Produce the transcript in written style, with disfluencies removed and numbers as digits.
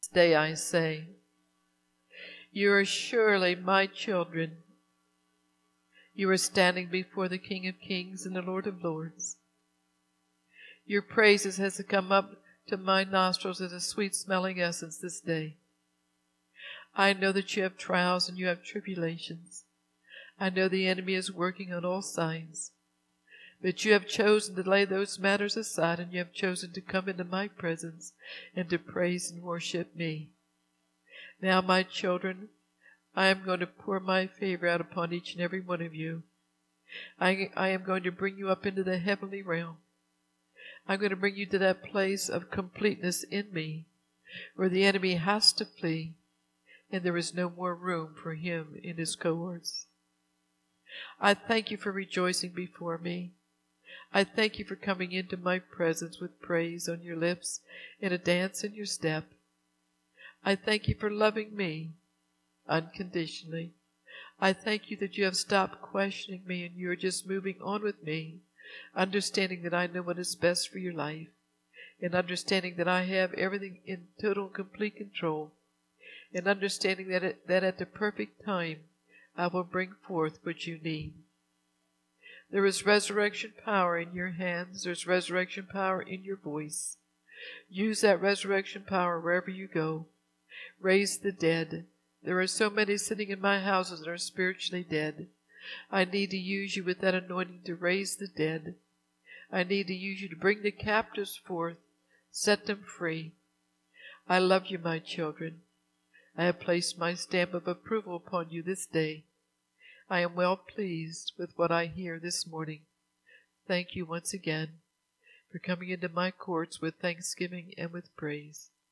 Today I say, you are surely my children. You are standing before the King of Kings and the Lord of Lords. Your praises has come up to my nostrils as a sweet-smelling essence this day. I know that you have trials and you have tribulations. I know the enemy is working on all sides. But you have chosen to lay those matters aside, and you have chosen to come into my presence and to praise and worship me. Now, my children, I am going to pour my favor out upon each and every one of you. I am going to bring you up into the heavenly realm. I'm going to bring you to that place of completeness in me, where the enemy has to flee, and there is no more room for him in his cohorts. I thank you for rejoicing before me. I thank you for coming into my presence with praise on your lips and a dance in your step. I thank you for loving me unconditionally. I thank you that you have stopped questioning me and you are just moving on with me, understanding that I know what is best for your life, and understanding that I have everything in total and complete control, and understanding that at the perfect time I will bring forth what you need. There is resurrection power in your hands. There's resurrection power in your voice. Use that resurrection power wherever you go. Raise the dead. There are so many sitting in my houses that are spiritually dead. I need to use you with that anointing to raise the dead. I need to use you to bring the captives forth, set them free. I love you, my children. I have placed my stamp of approval upon you this day. I am well pleased with what I hear this morning. Thank you once again for coming into my courts with thanksgiving and with praise.